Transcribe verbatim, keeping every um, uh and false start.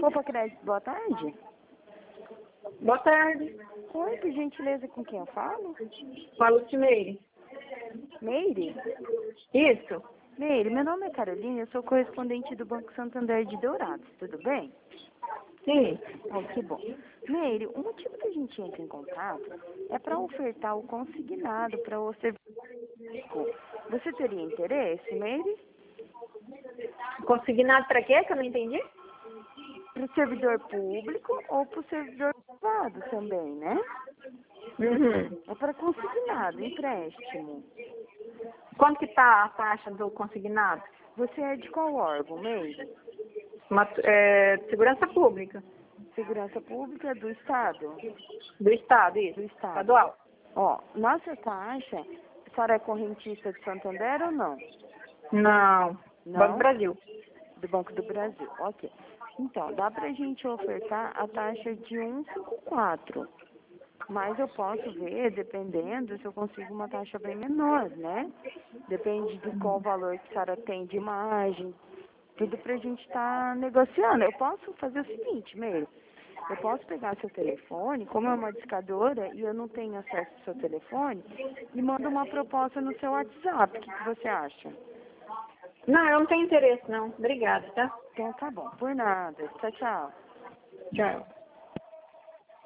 Copa Crédito, boa tarde. Boa tarde. Oi, por gentileza, com quem eu falo? Falo de Meire. Meire? Isso. Meire, meu nome é Carolina, eu sou correspondente do Banco Santander de Dourados, tudo bem? Sim. Oh, que bom. Meire, o motivo que a gente entra em contato é para ofertar o consignado para o serviço. Você teria interesse, Meire? Consignado para quê? Que eu não entendi. Para o servidor público ou para o servidor privado também, né? Uhum. É para consignado, empréstimo. Quanto que tá a taxa do consignado? Você é de qual órgão, Meire? Uma, é, segurança pública. Segurança Pública do Estado? Do Estado, isso. Do Estado. Estadual. Ó, nossa taxa, a senhora é correntista de Santander ou não? Não. Não? Banco Brasil. Do Banco do Brasil, ok. Então, dá pra gente ofertar a taxa de cento e cinquenta e quatro. Mas eu posso ver, dependendo, se eu consigo uma taxa bem menor, né? Depende de qual valor que a senhora tem de margem, tudo pra gente estar negociando. Eu posso fazer o seguinte, Meire, eu posso pegar seu telefone, como é uma discadora e eu não tenho acesso ao seu telefone, e mando uma proposta no seu WhatsApp. O que, que você acha? Não, eu não tenho interesse, não. Obrigada, tá? Então tá bom, por nada. Tchau, tchau. Tchau.